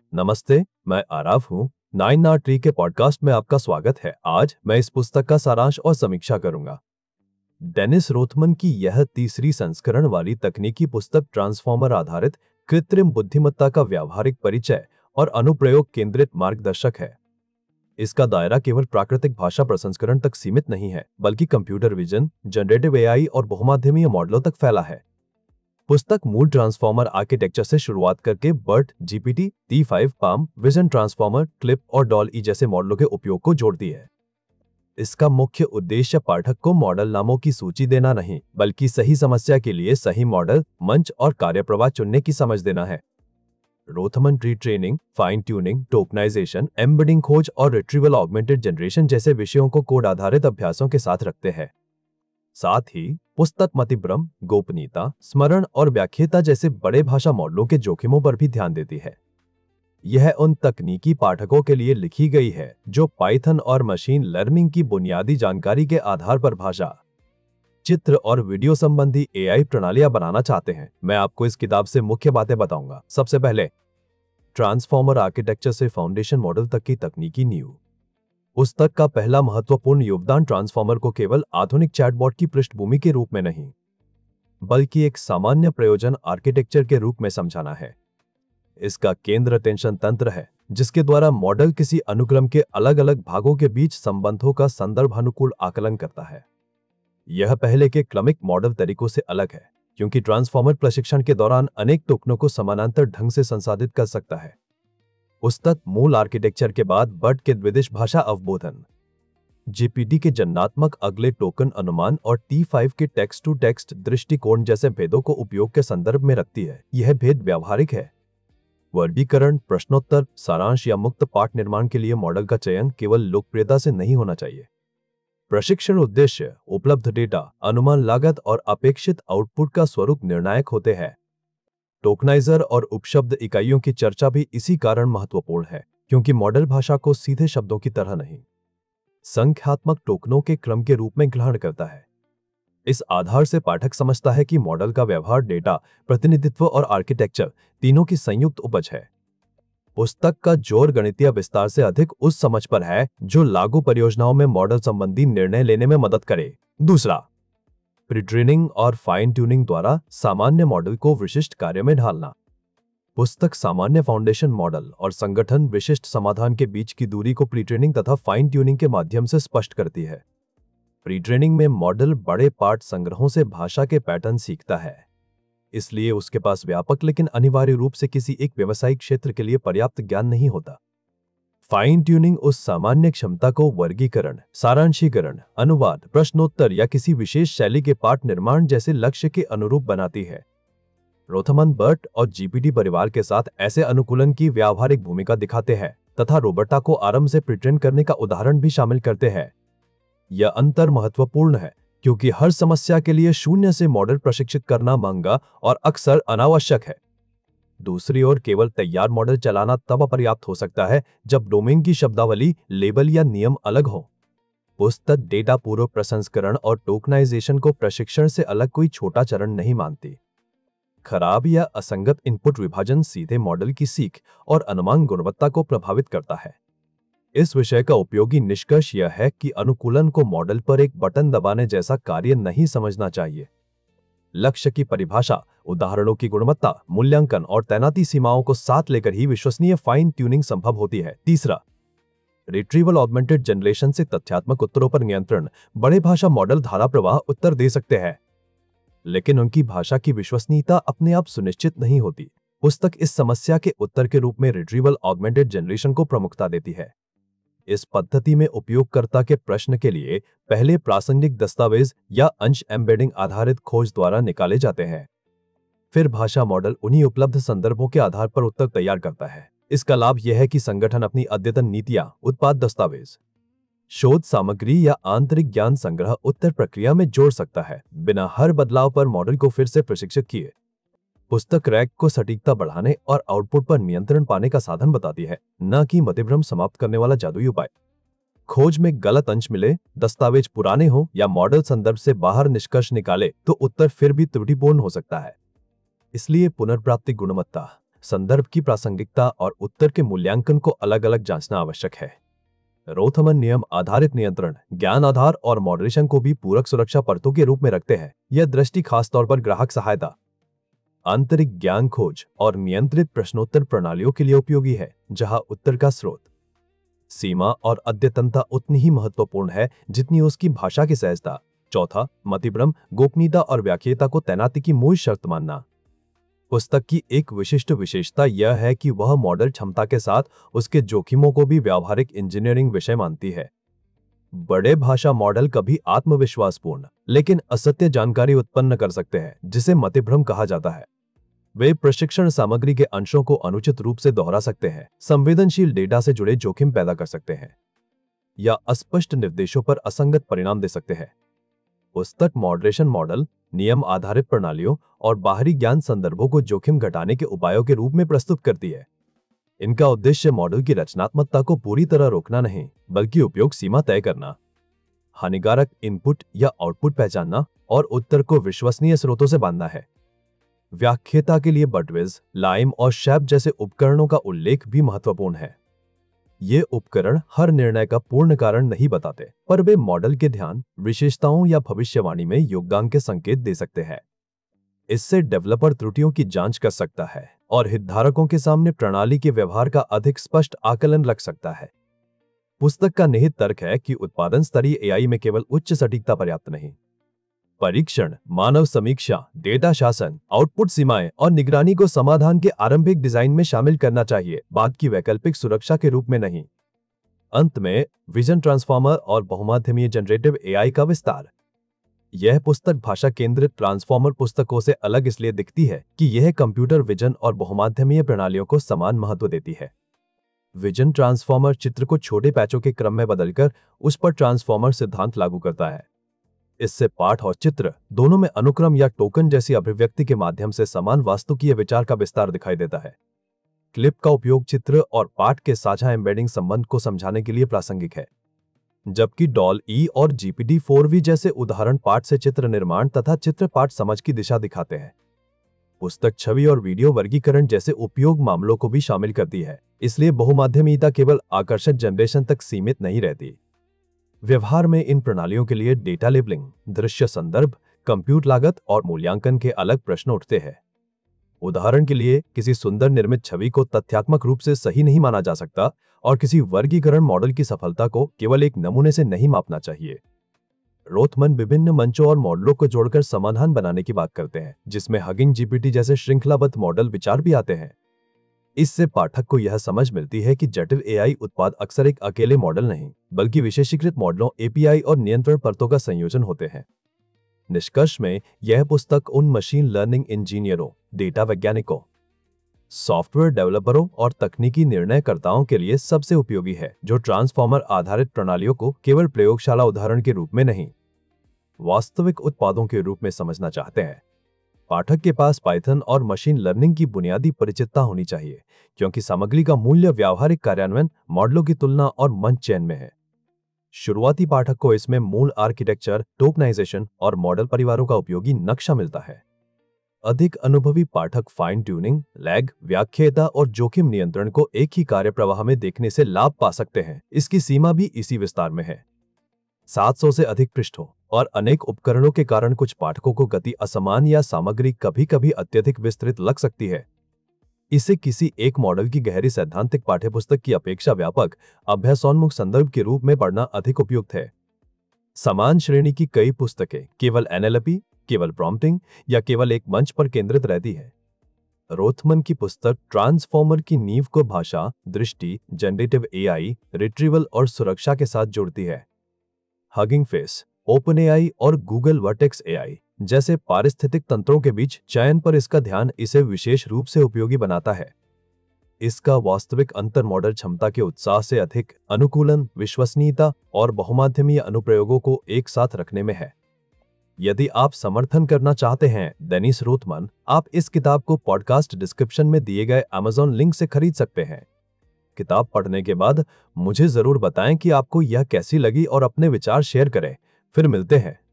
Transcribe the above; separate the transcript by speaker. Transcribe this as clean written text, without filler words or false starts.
Speaker 1: नमस्ते, मैं आराव हूँ। 9 ट्री के पॉडकास्ट में आपका स्वागत है। आज मैं इस पुस्तक का सारांश और समीक्षा करूंगा। डेनिस रोथमन की यह तीसरी संस्करण वाली तकनीकी पुस्तक ट्रांसफॉर्मर आधारित कृत्रिम बुद्धिमत्ता का व्यावहारिक परिचय और अनुप्रयोग केंद्रित मार्गदर्शक है। इसका दायरा केवल प्राकृतिक भाषा प्रसंस्करण तक सीमित नहीं है, बल्कि कंप्यूटर विजन, जनरेटिव एआई और बहुमाध्यमीय मॉडलों तक फैला है। पुस्तक मूल ट्रांसफॉर्मर आर्किटेक्चर से शुरुआत करके BERT, GPT, T5, PaLM, vision transformer, CLIP और डॉल-ई जैसे मॉडलों के उपयोग को जोड़ती है। इसका मुख्य उद्देश्य पाठक को मॉडल नामों की सूची देना नहीं, बल्कि सही समस्या के लिए सही मॉडल, मंच और कार्यप्रवाह चुनने की समझ देना है। रोथमन tree training, fine tuning, tokenization, embedding खोज और रिट्रीवल ऑगमेंटेड जनरेशन जैसे विषयों को कोड आधारित अभ्यासों के साथ रखते हैं। साथ ही पुस्तक मतिभ्रम, गोपनीयता, स्मरण और व्याख्याता जैसे बड़े भाषा मॉडलों के जोखिमों पर भी ध्यान देती है। यह उन तकनीकी पाठकों के लिए लिखी गई है जो पाइथन और मशीन लर्निंग की बुनियादी जानकारी के आधार पर भाषा, चित्र और वीडियो संबंधी एआई प्रणालियां बनाना चाहते हैं। मैं आपको इस किताब से मुख्य बातें बताऊंगा। सबसे पहले, ट्रांसफॉर्मर आर्किटेक्चर से फाउंडेशन मॉडल तक की तकनीकी नींव। पुस्तक का पहला महत्वपूर्ण योगदान ट्रांसफॉर्मर को केवल आधुनिक चैटबॉट की पृष्ठभूमि के रूप में नहीं, बल्कि एक सामान्य प्रयोजन आर्किटेक्चर के रूप में समझाना है। इसका केंद्र टेंशन तंत्र है, जिसके द्वारा मॉडल किसी अनुक्रम के अलग अलग भागों के बीच संबंधों का संदर्भ अनुकूल आकलन करता है। यह पहले के क्रमिक मॉडल तरीकों से अलग है, क्योंकि ट्रांसफॉर्मर प्रशिक्षण के दौरान अनेक टोकनों को समानांतर ढंग से संसाधित कर सकता है। पुस्तक मूल आर्किटेक्चर के बाद बर्ट के द्विदिश भाषा अवबोधन, जीपीटी के जन्नात्मक अगले टोकन अनुमान और T5 के टेक्स्ट टू टेक्स्ट दृष्टिकोण जैसे भेदों को उपयोग के संदर्भ में रखती है। यह भेद व्यावहारिक है। वर्गीकरण, प्रश्नोत्तर, सारांश या मुक्त पाठ निर्माण के लिए मॉडल का चयन केवल लोकप्रियता से नहीं होना चाहिए। प्रशिक्षण उद्देश्य, उपलब्ध डेटा, अनुमान लागत और अपेक्षित आउटपुट का स्वरूप निर्णायक होते हैं। टोकनाइजर और उपशब्द इकाइयों की चर्चा भी इसी कारण महत्वपूर्ण है, क्योंकि मॉडल भाषा को सीधे शब्दों की तरह नहीं, संख्यात्मक टोकनों के क्रम के रूप में ग्रहण करता है। इस आधार से पाठक समझता है कि मॉडल का व्यवहार डेटा, प्रतिनिधित्व और आर्किटेक्चर तीनों की संयुक्त उपज है। पुस्तक का जोर गणितीय विस्तार से अधिक उस समझ पर है जो लागू परियोजनाओं में मॉडल संबंधी निर्णय लेने में मदद करे। दूसरा, प्री-ट्रेनिंग और फाइन ट्यूनिंग द्वारा सामान्य मॉडल को विशिष्ट कार्य में ढालना। पुस्तक सामान्य फाउंडेशन मॉडल और संगठन विशिष्ट समाधान के बीच की दूरी को प्री ट्रेनिंग तथा फाइन ट्यूनिंग के माध्यम से स्पष्ट करती है। प्री ट्रेनिंग में मॉडल बड़े पाठ संग्रहों से भाषा के पैटर्न सीखता है, इसलिए उसके पास व्यापक लेकिन अनिवार्य रूप से किसी एक व्यावसायिक क्षेत्र के लिए पर्याप्त ज्ञान नहीं होता। फाइन ट्यूनिंग उस सामान्य क्षमता को वर्गीकरण, सारांशीकरण, अनुवाद, प्रश्नोत्तर या किसी विशेष शैली के पाठ निर्माण जैसे लक्ष्य के अनुरूप बनाती है। रोथमन बर्ट और जीपीटी परिवार के साथ ऐसे अनुकूलन की व्यावहारिक भूमिका दिखाते हैं तथा रोबर्टा को आरंभ से प्रीट्रेन करने का उदाहरण भी शामिल करते हैं। यह अंतर महत्वपूर्ण है, क्योंकि हर समस्या के लिए शून्य से मॉडल प्रशिक्षित करना महंगा और अक्सर अनावश्यक है। दूसरी ओर, केवल तैयार मॉडल चलाना तब अपर्याप्त हो सकता है जब डोमेन की शब्दावली, लेबल या नियम अलग हो। पुस्तक डेटा पूर्व प्रसंस्करण और टोकनाइजेशन को प्रशिक्षण से अलग कोई छोटा चरण नहीं मानती। खराब या असंगत इनपुट विभाजन सीधे मॉडल की सीख और अनुमान गुणवत्ता को प्रभावित करता है। इस विषय का उपयोगी निष्कर्ष यह है कि अनुकूलन को मॉडल पर एक बटन दबाने जैसा कार्य नहीं समझना चाहिए। लक्ष्य की परिभाषा, उदाहरणों की गुणवत्ता, मूल्यांकन और तैनाती सीमाओं को साथ लेकर ही विश्वसनीय फाइन ट्यूनिंग संभव होती है। तीसरा, रिट्रीवल ऑगमेंटेड जनरेशन से तथ्यात्मक उत्तरों पर नियंत्रण। बड़े भाषा मॉडल धारा प्रवाह उत्तर दे सकते हैं, लेकिन उनकी भाषा की विश्वसनीयता अपने आप सुनिश्चित नहीं होती। पुस्तक इस समस्या के उत्तर के रूप में रिट्रीवल ऑगमेंटेड जनरेशन को प्रमुखता देती है। इस पद्धति में उपयोगकर्ता के प्रश्न के लिए पहले प्रासंगिक दस्तावेज या अंश एम्बेडिंग आधारित खोज द्वारा निकाले जाते हैं। फिर भाषा मॉडल उन्हीं उपलब्ध संदर्भों के आधार पर उत्तर तैयार करता है। इसका लाभ यह है कि संगठन अपनी अद्यतन नीतियां, उत्पाद दस्तावेज, शोध सामग्री या आंतरिक ज्ञान संग्रह उत्तर प्रक्रिया में जोड़ सकता है, बिना हर बदलाव पर मॉडल को फिर से प्रशिक्षित किए। पुस्तक रैक को सटीकता बढ़ाने और आउटपुट पर नियंत्रण पाने का साधन बताती है, न कि मतिभ्रम समाप्त करने वाला जादुई उपाय। खोज में गलत अंश मिले, दस्तावेज पुराने हो या मॉडल संदर्भ से बाहर निष्कर्ष निकाले तो उत्तर फिर भी त्रुटिपूर्ण हो सकता है। इसलिए पुनर्प्राप्ति गुणवत्ता, संदर्भ की प्रासंगिकता और उत्तर के मूल्यांकन को अलग अलग जांचना आवश्यक है। रोथमन नियम आधारित नियंत्रण ज्ञान आधार और मॉडरेशन को भी पूरक सुरक्षा परतों के रूप में रखते हैं। यह दृष्टि खासतौर पर ग्राहक सहायता, आंतरिक ज्ञान खोज और नियंत्रित प्रश्नोत्तर प्रणालियों के लिए उपयोगी है, जहां उत्तर का स्रोत, सीमा और अद्यतनता उतनी ही महत्वपूर्ण है जितनी उसकी भाषा की सहजता। चौथा, मतिभ्रम, गोपनीयता और व्याख्यता को तैनाती की मूल शर्त मानना। पुस्तक की एक विशिष्ट विशेषता यह है कि वह मॉडल क्षमता के साथ उसके जोखिमों को भी व्यावहारिक इंजीनियरिंग विषय मानती है। बड़े भाषा मॉडल कभी आत्मविश्वासपूर्ण लेकिन असत्य जानकारी उत्पन्न कर सकते हैं, जिसे मतिभ्रम कहा जाता है। वे प्रशिक्षण सामग्री के अंशों को अनुचित रूप से दोहरा सकते हैं, संवेदनशील डेटा से जुड़े जोखिम पैदा कर सकते हैं या अस्पष्ट निर्देशों पर असंगत परिणाम दे सकते हैं। पुस्तक मॉडरेशन मॉडल, नियम आधारित प्रणालियों और बाहरी ज्ञान संदर्भों को जोखिम घटाने के उपायों के रूप में प्रस्तुत करती है। इनका उद्देश्य मॉडल की रचनात्मकता को पूरी तरह रोकना नहीं, बल्कि उपयोग सीमा तय करना, हानिकारक इनपुट या आउटपुट पहचानना और उत्तर को विश्वसनीय स्रोतों से बांधना है। व्याख्याता के लिए बटविज, लाइम और शैप जैसे उपकरणों का उल्लेख भी महत्वपूर्ण है। ये उपकरण हर निर्णय का पूर्ण कारण नहीं बताते, पर वे मॉडल के ध्यान, विशेषताओं या भविष्यवाणी में योगदान के संकेत दे सकते हैं। इससे डेवलपर त्रुटियों की जांच कर सकता है और हितधारकों के सामने प्रणाली के व्यवहार का अधिक स्पष्ट आकलन रख सकता है। पुस्तक का निहित तर्क है कि उत्पादन स्तरीय एआई में केवल उच्च सटीकता पर्याप्त नहीं, परीक्षण, मानव समीक्षा, डेटा शासन, आउटपुट सीमाएं और निगरानी को समाधान के आरंभिक डिजाइन में शामिल करना चाहिए, बाद की वैकल्पिक सुरक्षा के रूप में नहीं। अंत में विजन ट्रांसफॉर्मर और बहुमाध्यमीय जनरेटिव एआई का विस्तार। यह पुस्तक भाषा केंद्रित ट्रांसफॉर्मर पुस्तकों से अलग इसलिए दिखती है कि यह कंप्यूटर विजन और बहुमाध्यमीय प्रणालियों को समान महत्व देती है। विजन ट्रांसफॉर्मर चित्र को छोटे पैचों के क्रम में बदलकर उस पर ट्रांसफॉर्मर सिद्धांत लागू करता है। इससे पाठ और चित्र दोनों में अनुक्रम या टोकन जैसी अभिव्यक्ति के माध्यम से समान वास्तुकीय विचार का विस्तार दिखाई देता है। क्लिप का उपयोग चित्र और पाठ के साझा एम्बेडिंग संबंध को समझाने के लिए प्रासंगिक है, जबकि डॉल-ई और GPT-4V जैसे उदाहरण पाठ से चित्र निर्माण तथा चित्र पाठ समझ की दिशा दिखाते हैं। पुस्तक छवि और वीडियो वर्गीकरण जैसे उपयोग मामलों को भी शामिल करती है, इसलिए बहुमाध्यमीयता केवल आकर्षक जनरेशन तक सीमित नहीं रहती। व्यवहार में इन प्रणालियों के लिए डेटा लेबलिंग, दृश्य संदर्भ, कंप्यूट लागत और मूल्यांकन के अलग प्रश्न उठते हैं। उदाहरण के लिए, किसी सुंदर निर्मित छवि को तथ्यात्मक रूप से सही नहीं माना जा सकता और किसी वर्गीकरण मॉडल की सफलता को केवल एक नमूने से नहीं मापना चाहिए। रोथमन विभिन्न मंचों और मॉडलों को जोड़कर समाधान बनाने की बात करते हैं, जिसमें हगिंग जीपीटी जैसे श्रृंखलाबद्ध मॉडल विचार भी आते हैं। इससे पाठक को यह समझ मिलती है कि जटिल एआई उत्पाद अक्सर एक अकेले मॉडल नहीं, बल्कि विशेषीकृत मॉडलों, एपीआई और नियंत्रण परतों का संयोजन होते हैं। निष्कर्ष में, यह पुस्तक उन मशीन लर्निंग इंजीनियरों, डेटा वैज्ञानिकों, सॉफ्टवेयर डेवलपरों और तकनीकी निर्णयकर्ताओं के लिए सबसे उपयोगी है, जो ट्रांसफॉर्मर आधारित प्रणालियों को केवल प्रयोगशाला उदाहरण के रूप में नहीं, वास्तविक उत्पादों के रूप में समझना चाहते हैं। पाठक के पास पाइथन और मशीन लर्निंग की बुनियादी परिचितता होनी चाहिए, क्योंकि सामग्री का मूल्य व्यावहारिक कार्यान्वयन, मॉडलों की तुलना और मंच चयन में है। शुरुआती पाठक को इसमें मूल आर्किटेक्चर, टोकनाइजेशन और मॉडल परिवारों का उपयोगी नक्शा मिलता है। अधिक अनुभवी पाठक फाइन ट्यूनिंग, लैग, व्याख्याता और जोखिम नियंत्रण को एक ही कार्य प्रवाह में देखने से लाभ पा सकते हैं। इसकी सीमा भी इसी विस्तार में है। 700 से अधिक पृष्ठों और अनेक उपकरणों के कारण कुछ पाठकों को गति असमान या सामग्री कभी-कभी अत्यधिक विस्तृत लग सकती है। इसे किसी एक मॉडल की गहरी सैद्धांतिक पाठ्यपुस्तक की अपेक्षा व्यापक, अभ्यासोन्मुख संदर्भ के रूप में पढ़ना अधिक उपयुक्त है। समान श्रेणी की कई पुस्तकें केवल एनएलपी, केवल प्रॉम्प्टिंग या केवल एक मंच पर केंद्रित रहती है। रोथमन की पुस्तक ट्रांसफॉर्मर की नींव को भाषा, दृष्टि, जनरेटिव एआई, रिट्रीवल और सुरक्षा के साथ जोड़ती है। हगिंग फेस, ओपनएआई और गूगल वर्टेक्स एआई जैसे पारिस्थितिक तंत्रों के बीच चयन पर इसका ध्यान इसे विशेष रूप से उपयोगी बनाता है। इसका वास्तविक अंतर मॉडल क्षमता के उत्साह से अधिक अनुकूलन, विश्वसनीयता और बहुमाध्यमीय अनुप्रयोगों को एक साथ रखने में है। यदि आप समर्थन करना चाहते हैं डेनिस रोथमन, आप इस किताब को पॉडकास्ट डिस्क्रिप्शन में दिए गए Amazon लिंक से खरीद सकते हैं। किताब पढ़ने के बाद मुझे जरूर बताएं कि आपको यह कैसी लगी और अपने विचार शेयर करें। फिर मिलते हैं।